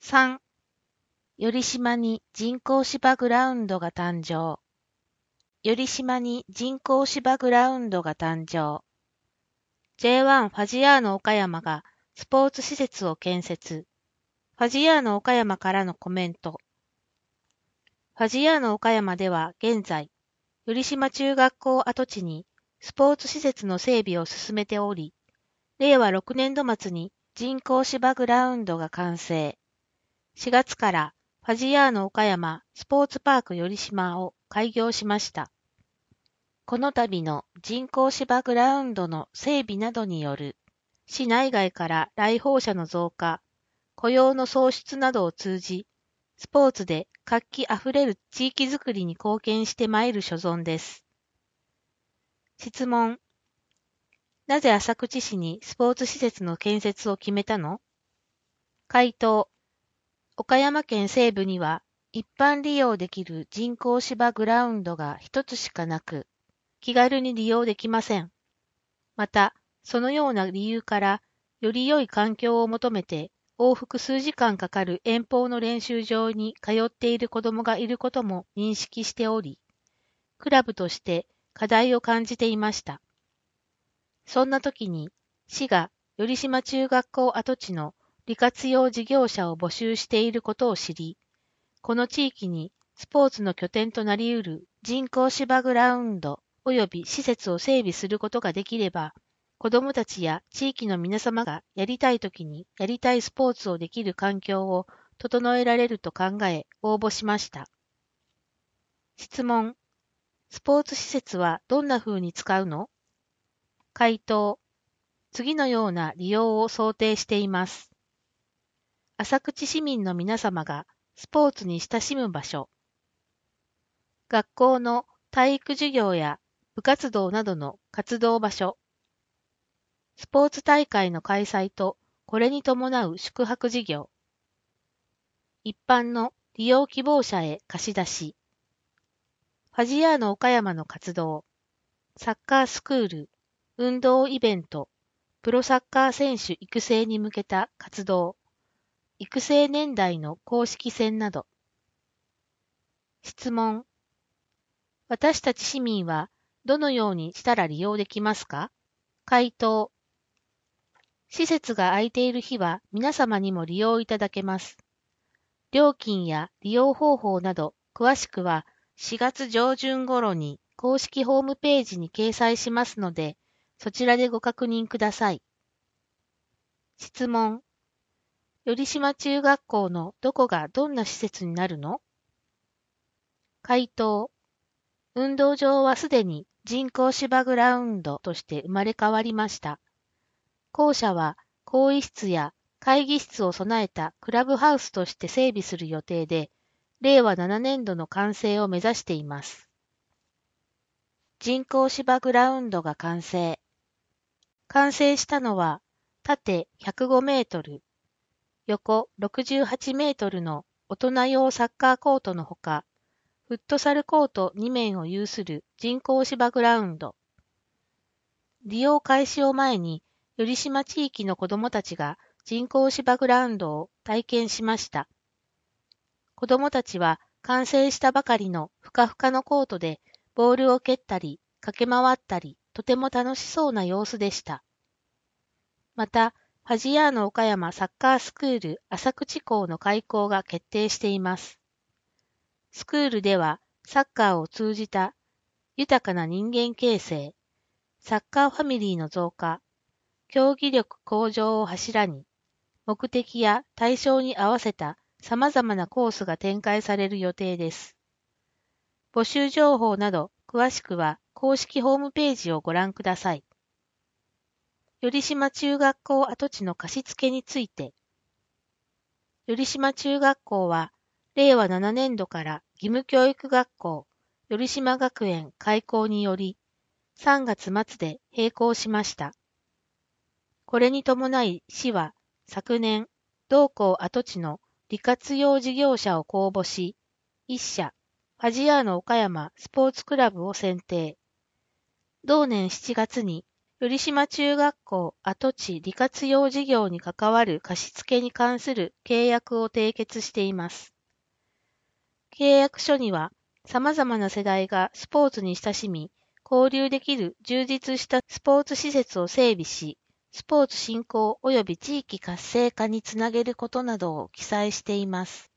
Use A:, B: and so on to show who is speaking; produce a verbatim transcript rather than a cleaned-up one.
A: さん. 頼島に人工芝グラウンドが誕生。頼島に人工芝グラウンドが誕生。ジェイワン ファジアーノ岡山がスポーツ施設を建設。ファジアーノ岡山からのコメント。ファジアーノ岡山では現在、頼島中学校跡地にスポーツ施設の整備を進めており、れいわろくねんど末に人工芝グラウンドが完成。しがつからファジアーノ岡山スポーツパーク頼島を開業しました。この度の人工芝グラウンドの整備などによる市内外から来訪者の増加、雇用の創出などを通じ、スポーツで活気あふれる地域づくりに貢献してまいる所存です。質問。なぜ浅口市にスポーツ施設の建設を決めたの？回答。岡山県西部には一般利用できる人工芝グラウンドが一つしかなく、気軽に利用できません。また、そのような理由から、より良い環境を求めて、往復数時間かかる遠方の練習場に通っている子どもがいることも認識しており、クラブとして課題を感じていました。そんな時に、市が頼島中学校跡地の利活用事業者を募集していることを知り、この地域にスポーツの拠点となり得る人工芝グラウンド及び施設を整備することができれば、子どもたちや地域の皆様がやりたいときにやりたいスポーツをできる環境を整えられると考え応募しました。質問。スポーツ施設はどんな風に使うの？回答。次のような利用を想定しています。浅口市民の皆様がスポーツに親しむ場所。学校の体育授業や部活動などの活動場所。スポーツ大会の開催とこれに伴う宿泊事業。一般の利用希望者へ貸し出し。ファジアーノ岡山の活動。サッカースクール、運動イベント、プロサッカー選手育成に向けた活動。育成年代の公式戦など。質問。私たち市民はどのようにしたら利用できますか？回答。施設が空いている日は皆様にも利用いただけます。料金や利用方法など詳しくはしがつ上旬頃に公式ホームページに掲載しますので、そちらでご確認ください。質問。頼島中学校のどこがどんな施設になるの？回答。運動場はすでに人工芝グラウンドとして生まれ変わりました。校舎は更衣室や会議室を備えたクラブハウスとして整備する予定で、れいわななねんどの完成を目指しています。人工芝グラウンドが完成。完成したのは、縦ひゃくごメートル、横ろくじゅうはちメートルの大人用サッカーコートのほか、フットサルコートにめんを有する人工芝グラウンド。利用開始を前に、頼島地域の子どもたちが人工芝グラウンドを体験しました。子どもたちは完成したばかりのふかふかのコートでボールを蹴ったり駆け回ったりとても楽しそうな様子でした。また、ファジアーノ岡山サッカースクール浅口校の開校が決定しています。スクールではサッカーを通じた豊かな人間形成、サッカーファミリーの増加、競技力向上を柱に、目的や対象に合わせた様々なコースが展開される予定です。募集情報など詳しくは公式ホームページをご覧ください。頼島中学校跡地の貸付について、頼島中学校はれいわななねんどから義務教育学校頼島学園開校によりさんがつまつで閉校しました。これに伴い市は昨年同校跡地の利活用事業者を公募し、いっしゃ、ファジアーノ岡山スポーツクラブを選定。同年しちがつに頼島中学校跡地利活用事業に関わる貸付に関する契約を締結しています。契約書には、様々な世代がスポーツに親しみ、交流できる充実したスポーツ施設を整備し、スポーツ振興及び地域活性化につなげることなどを記載しています。